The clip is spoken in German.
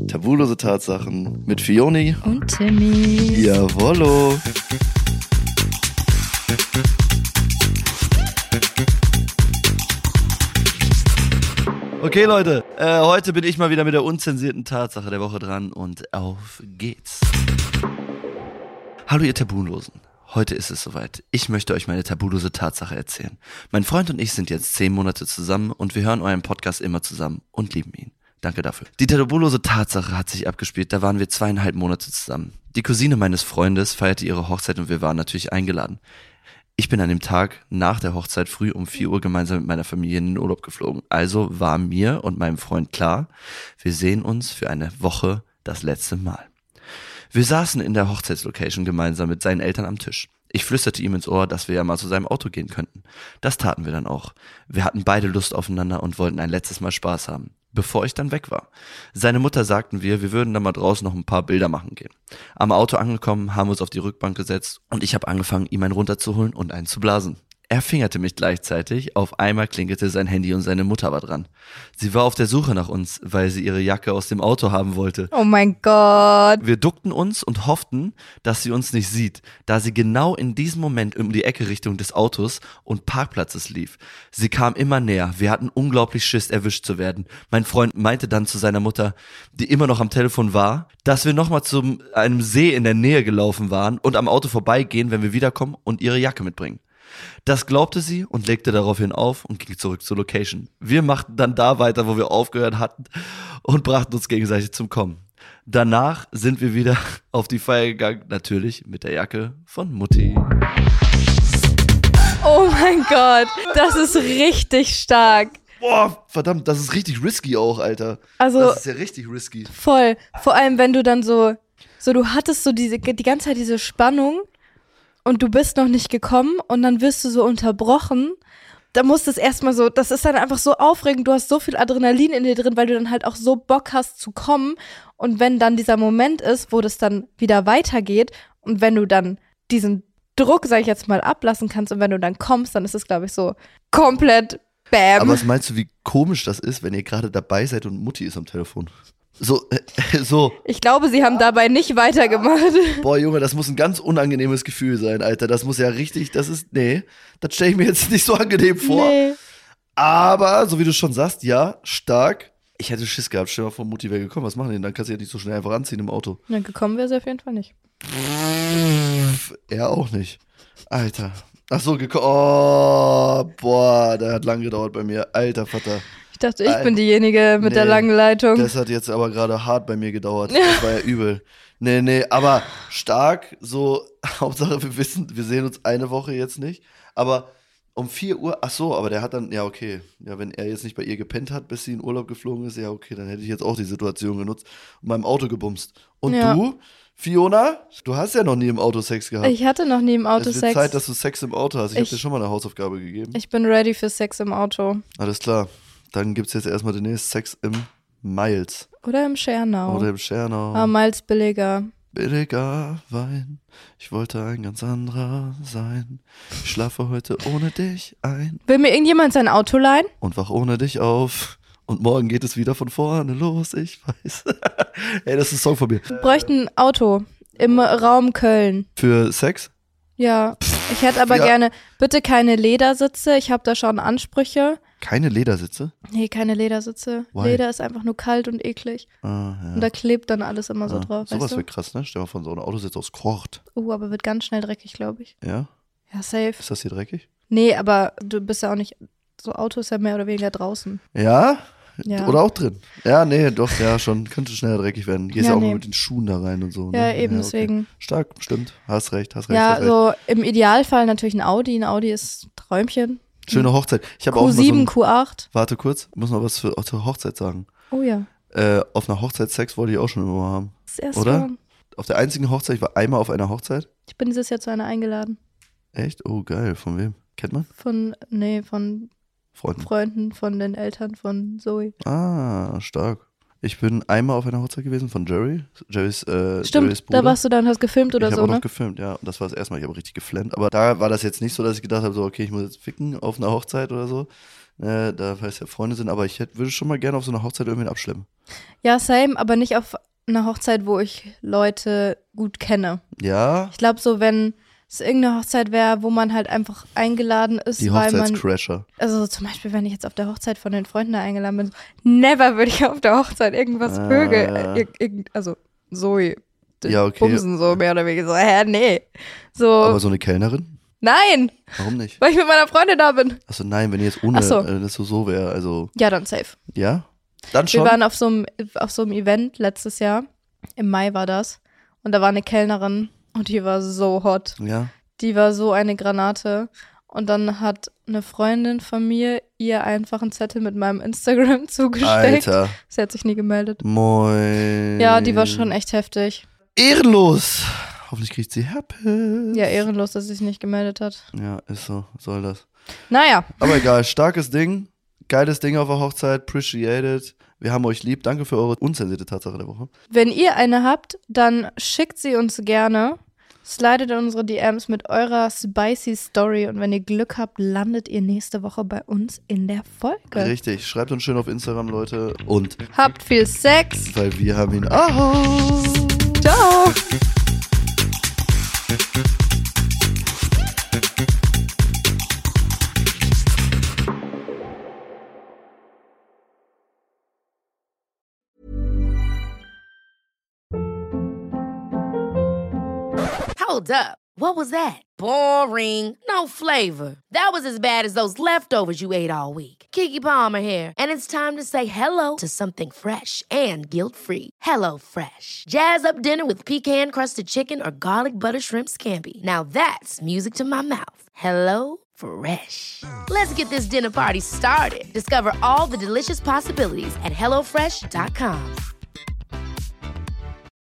Tabulose Tatsachen mit Fioni und Timmy. Jawollo. Okay, Leute, heute bin ich mal wieder mit der unzensierten Tatsache der Woche dran und auf geht's. Hallo ihr Tabulosen. Heute ist es soweit. Ich möchte euch meine tabulose Tatsache erzählen. Mein Freund und ich sind jetzt 10 Monate zusammen und wir hören euren Podcast immer zusammen und lieben ihn. Danke dafür. Die tabulose Tatsache hat sich abgespielt, da waren wir 2,5 Monate zusammen. Die Cousine meines Freundes feierte ihre Hochzeit und wir waren natürlich eingeladen. Ich bin an dem Tag nach der Hochzeit früh um 4 Uhr gemeinsam mit meiner Familie in den Urlaub geflogen. Also war mir und meinem Freund klar, wir sehen uns für eine Woche das letzte Mal. Wir saßen in der Hochzeitslocation gemeinsam mit seinen Eltern am Tisch. Ich flüsterte ihm ins Ohr, dass wir ja mal zu seinem Auto gehen könnten. Das taten wir dann auch. Wir hatten beide Lust aufeinander und wollten ein letztes Mal Spaß haben, bevor ich dann weg war. Seine Mutter sagten wir würden dann mal draußen noch ein paar Bilder machen gehen. Am Auto angekommen, haben wir uns auf die Rückbank gesetzt und ich habe angefangen, ihm einen runterzuholen und einen zu blasen. Er fingerte mich gleichzeitig, auf einmal klingelte sein Handy und seine Mutter war dran. Sie war auf der Suche nach uns, weil sie ihre Jacke aus dem Auto haben wollte. Oh mein Gott. Wir duckten uns und hofften, dass sie uns nicht sieht, da sie genau in diesem Moment um die Ecke Richtung des Autos und Parkplatzes lief. Sie kam immer näher, wir hatten unglaublich Schiss, erwischt zu werden. Mein Freund meinte dann zu seiner Mutter, die immer noch am Telefon war, dass wir nochmal zu einem See in der Nähe gelaufen waren und am Auto vorbeigehen, wenn wir wiederkommen und ihre Jacke mitbringen. Das glaubte sie und legte daraufhin auf und ging zurück zur Location. Wir machten dann da weiter, wo wir aufgehört hatten und brachten uns gegenseitig zum Kommen. Danach sind wir wieder auf die Feier gegangen, natürlich mit der Jacke von Mutti. Oh mein Gott, das ist richtig stark. Boah, verdammt, das ist richtig risky auch, Alter. Also, das ist ja richtig risky. Voll, vor allem wenn du dann so du hattest so die ganze Zeit diese Spannung. Und du bist noch nicht gekommen und dann wirst du so unterbrochen. Da musst es erstmal so, das ist dann einfach so aufregend, du hast so viel Adrenalin in dir drin, weil du dann halt auch so Bock hast zu kommen. Und wenn dann dieser Moment ist, wo das dann wieder weitergeht und wenn du dann diesen Druck, sag ich jetzt mal, ablassen kannst und wenn du dann kommst, dann ist es, glaube ich, so komplett bam. Aber was meinst du, wie komisch das ist, wenn ihr gerade dabei seid und Mutti ist am Telefon? So. Ich glaube, sie haben dabei nicht weitergemacht. Boah, Junge, das muss ein ganz unangenehmes Gefühl sein, Alter. Das muss ja richtig, das stelle ich mir jetzt nicht so angenehm vor. Nee. Aber, so wie du schon sagst, ja, stark. Ich hätte Schiss gehabt, stell mal vor, Mutti wäre gekommen. Was machen die denn? Dann kannst du ja nicht so schnell einfach anziehen im Auto. Ja, gekommen wäre sie auf jeden Fall nicht. Er auch nicht. Alter. Ach so, gekommen. Oh, boah, der hat lang gedauert bei mir. Alter Vater. Ich dachte, ich bin diejenige mit der langen Leitung. Das hat jetzt aber gerade hart bei mir gedauert. Das war ja übel. Nee, aber stark, so, Hauptsache wir sehen uns eine Woche jetzt nicht. Aber um 4 Uhr, ach so, aber der hat dann, ja okay, ja, wenn er jetzt nicht bei ihr gepennt hat, bis sie in Urlaub geflogen ist, ja okay, dann hätte ich jetzt auch die Situation genutzt und meinem Auto gebumst. Und du, Fiona, du hast ja noch nie im Auto Sex gehabt. Ich hatte noch nie im Auto Sex. Es wird Zeit, dass du Sex im Auto hast. Ich habe dir schon mal eine Hausaufgabe gegeben. Ich bin ready für Sex im Auto. Alles klar. Dann gibt's jetzt erstmal demnächst Sex im Miles. Oder im Schernau. Aber Miles billiger. Billiger Wein, ich wollte ein ganz anderer sein. Ich schlafe heute ohne dich ein. Will mir irgendjemand sein Auto leihen? Und wach ohne dich auf. Und morgen geht es wieder von vorne los, ich weiß. Ey, das ist ein Song von mir. Wir bräuchten ein Auto im Raum Köln. Für Sex? Ja, ich hätte aber gerne, bitte keine Ledersitze, ich habe da schon Ansprüche. Keine Ledersitze? Nee, keine Ledersitze. Why? Leder ist einfach nur kalt und eklig. Ah, ja. Und da klebt dann alles immer so drauf, sowas weißt du? wäre krass, ne? Stell dir mal vor, so ein Autositz aus Kord. Aber wird ganz schnell dreckig, glaube ich. Ja? Ja, safe. Ist das hier dreckig? Nee, aber du bist ja auch nicht, so Auto ist ja mehr oder weniger draußen. Ja? Ja. Oder auch drin? Ja, nee, doch, ja, schon. Könnte schneller dreckig werden. Gehst ja auch mal mit den Schuhen da rein und so. Ja, ne? eben, okay. deswegen. Stark, stimmt. Hast recht. Ja, so im Idealfall natürlich ein Audi. Ein Audi ist Träumchen. Schöne Hochzeit. Ich habe Q7, auch mal so ein, Q8. Warte kurz, muss noch was zur Hochzeit sagen. Oh ja. Auf einer Hochzeit Sex wollte ich auch schon immer mal haben. Sehr oder? Strong. Auf der einzigen Hochzeit, ich war einmal auf einer Hochzeit. Ich bin dieses Jahr zu einer eingeladen. Echt? Oh, geil. Von wem? Kennt man? Von Freunden von den Eltern von Zoe. Ah, stark. Ich bin einmal auf einer Hochzeit gewesen von Jerrys Stimmt, Jerrys Bruder. da warst du dann, hast gefilmt oder ich so, habe auch ne? noch gefilmt, ja. Und das war das erste Mal, ich habe richtig geflennt. Aber da war das jetzt nicht so, dass ich gedacht habe, so, okay, ich muss jetzt ficken auf einer Hochzeit oder so. Da, weil es ja Freunde sind. Aber ich würde schon mal gerne auf so einer Hochzeit irgendwen abschleppen. Ja, same, aber nicht auf einer Hochzeit, wo ich Leute gut kenne. Ja? Ich glaube so, wenn es irgendeine Hochzeit wäre, wo man halt einfach eingeladen ist, Die weil man, Hochzeitscrasher. also zum Beispiel, wenn ich jetzt auf der Hochzeit von den Freunden da eingeladen bin, never würde ich auf der Hochzeit irgendwas also so Ja, okay. bumsen, so mehr oder weniger, so, nee. So, Aber so eine Kellnerin? nein, Warum nicht? weil ich mit meiner Freundin da bin. Achso, nein, wenn ihr jetzt ohne, Ach so. das so wäre, also, Ja, dann safe. ja? Dann schon? Wir waren auf so einem Event letztes Jahr, im Mai war das, und da war eine Kellnerin und die war so hot. Ja. Die war so eine Granate. Und dann hat eine Freundin von mir ihr einfach einen Zettel mit meinem Instagram zugesteckt. Alter. Sie hat sich nie gemeldet. Moin. Ja, die war schon echt heftig. Ehrenlos. Hoffentlich kriegt sie Herpes. Ja, ehrenlos, dass sie sich nicht gemeldet hat. Ja, ist so. Soll das. Naja, Aber egal, starkes Ding. Geiles Ding auf der Hochzeit. Appreciate it. Wir haben euch lieb. Danke für eure unzensierte Tatsache der Woche. wenn ihr eine habt, dann schickt sie uns gerne. Slidet in unsere DMs mit eurer spicy Story. Und wenn ihr Glück habt, landet ihr nächste Woche bei uns in der Folge. Richtig. Schreibt uns schön auf Instagram, Leute. Und Habt viel Sex. weil wir haben ihn. Aha. Ciao. Hold up. What was that? Boring. No flavor. That was as bad as those leftovers you ate all week. Keke Palmer here. And it's time to say hello to something fresh and guilt-free. Hello Fresh. Jazz up dinner with pecan-crusted chicken or garlic butter shrimp scampi. Now that's music to my mouth. Hello Fresh. Let's get this dinner party started. Discover all the delicious possibilities at hellofresh.com.